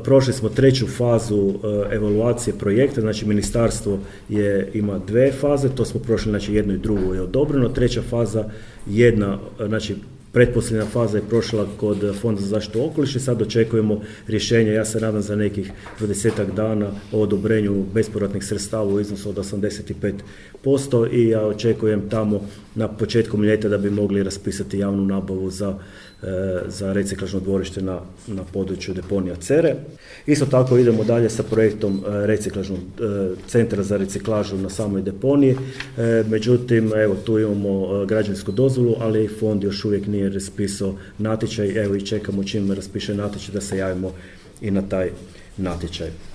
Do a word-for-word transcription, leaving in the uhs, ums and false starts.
prošli smo treću fazu evaluacije projekta, znači ministarstvo je, ima dve faze, to smo prošli, znači jedno i drugo je odobreno, treća faza, jedna, znači pretposljedna faza je prošla kod Fonda za zaštitu okoliša i sad očekujemo rješenje, ja se nadam za nekih dvadesetak dana o odobrenju bespovratnih sredstava u iznosu od osamdeset pet posto i ja očekujem tamo na početkom ljeta da bi mogli raspisati javnu nabavu za, za reciklažno dvorište na, na području deponija Cere. Isto tako idemo dalje sa projektom reciklažnog centra za reciklažu na samoj deponiji, međutim evo tu imamo građevinsku dozvolu, ali fond još uvijek nije raspisao natječaj, evo i čekamo čim raspiše natječaj da se javimo i na taj natječaj.